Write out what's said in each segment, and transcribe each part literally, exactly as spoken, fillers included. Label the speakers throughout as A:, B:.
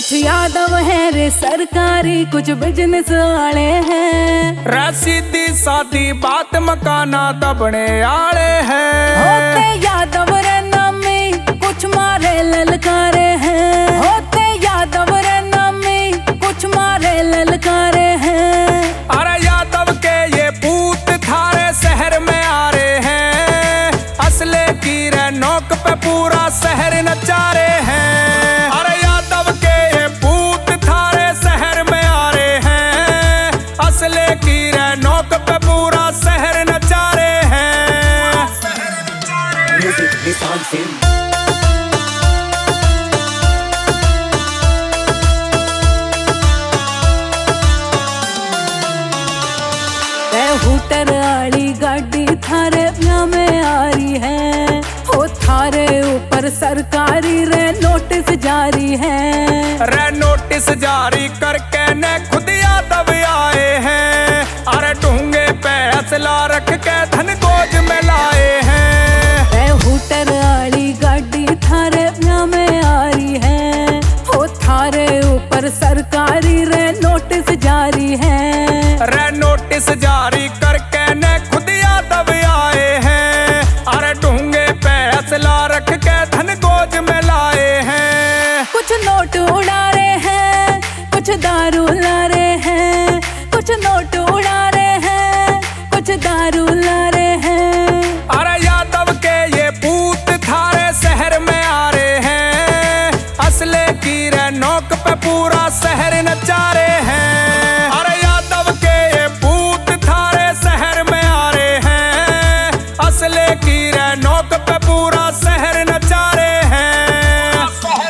A: कुछ यादव है रे सरकारी, कुछ बिजनेस वाले हैं।
B: सीधी सादी बात मकाना दबने आले हैं।
A: होते यादव रे नामी, कुछ मारे ललकारे हैं। होते यादव रे नामी, कुछ मारे ललकारे हैं।
B: अरे यादव के ये पूत थारे शहर में आ रहे हैं। असले की रे नोक पे पूरा शहर नचारे हैं। अरे यादव के ये पूत थारे शहर में आ रहे हैं। असले की रे नोक पे पूरा शहर नचारे हैं। म्यूजिक निशान सिंह।
A: हूटर आली गाड़ी थारे ब्याह में आ रही है। हो थारे ऊपर सरकारी रे नोटिस जारी है।
B: रे नोटिस जारी करके ने खुद यादव आए हैं। अरे ढूंगे पे असला रख के धन गोद में लाए हैं।
A: रे हूटर आली गाड़ी थारे ब्याह में आ रही है। हो थारे ऊपर सरकारी रे नोटिस जारी है।
B: रे नोटिस जारी करके ने खुद यादव आए हैं। अरे ढूंगे पे असला रख के धन गोद में लाए हैं।
A: कुछ नोट उड़ा रहे हैं, कुछ दारू ला रहे हैं। कुछ नोट उड़ा रहे हैं, कुछ दारू ला रहे हैं।
B: अरे यादव के ये पूत थारे शहर में आ रहे हैं। असले की रे नोक पे पूरा शहर नचारे हैं। अरे यादव के ये पूत थारे शहर में आ रहे हैं। असले की रे नोक पे पूरा शहर नचारे हैं।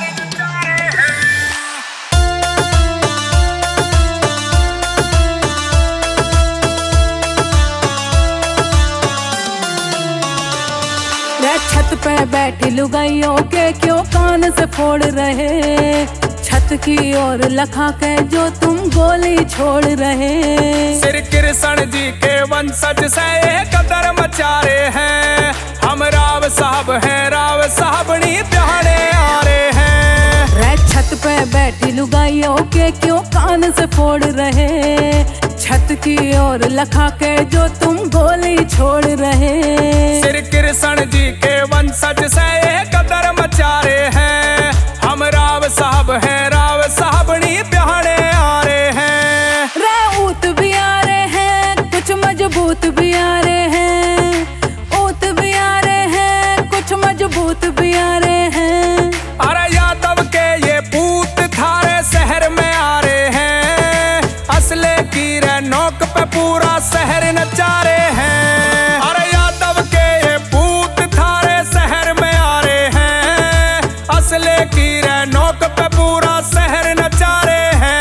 A: छत पे बैठी लुगाइयों के क्यों कान से फोड़ रहे। छत की ओर लखा के जो तुम गोली छोड़ रहे।
B: श्री कृष्ण जी के वंशज से कदर मचारे हैं। हम राव साहब हैं, राव साहबनी प्यारे आ रहे हैं।
A: रे छत पे बैठी लुगाइयों के क्यों कान से फोड़ रहे। छत की ओर लखा के जो तुम गोली छोड़ रहे।
B: श्री कृष्ण जी के वंशज से कदर मचारे हैं। हम राव साहब हैं, राव साहबनी प्यारे आ रहे हैं।
A: रे ऊत भी आ रहे हैं, कुछ मजबूत भी आ रहे हैं। ऊत भी आ रहे हैं, कुछ मजबूत भी आ रहे हैं।
B: अरे यादव के ये पूत थारे शहर में आ रहे हैं। असले की रे नोक पे पूरा शहर नचारे हैं। अरे यादव के ये पूत थारे शहर में आ रहे हैं। असले की रे नोक पे पूरा शहर नचारे हैं।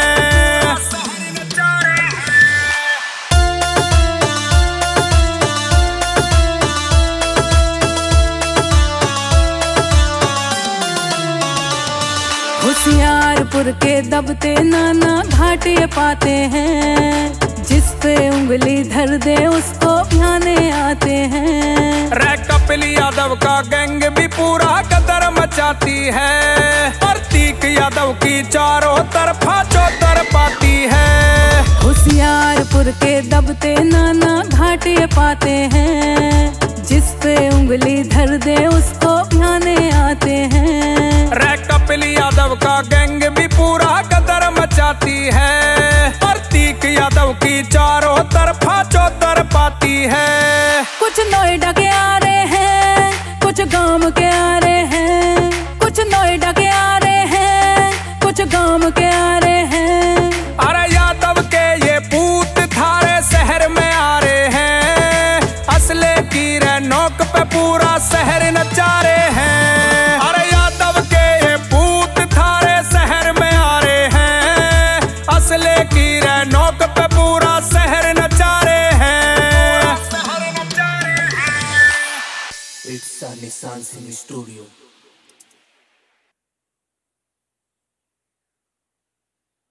A: होशियारपुर के दबते नाना घाटे पाते हैं। जिस पे उंगली धर दे उसको ध्याने आते हैं।
B: रे कपिल यादव का गैंग भी पूरा कदर मचाती है। प्रतीक यादव की चारों तरफा चौतर पाती है।
A: होशियारपुर के दबते नाना घाटे पाते हैं। जिस पे उंगली धर दे उसको ध्याने आते हैं।
B: रे कपिल यादव का गैंग भी पूरा कदर मचाती है। प्रतीक यादव की चारों तरफा चौतर पाती है।
A: कुछ नोएडा के आ रहे हैं, कुछ गांव के आ रहे हैं। कुछ नोएडा के आ रहे हैं, कुछ गांव के आ रहे हैं।
B: अरे यादव के ये पूत थारे शहर में आ रहे हैं। असले की रे नोक पे पूरा शहर नचारे हैं। अरे यादव के ये पूत थारे शहर में आ रहे हैं। असले की रे नोक पे पूरा शहर नचारे हैं।
C: It's a Nissan Sim Studio.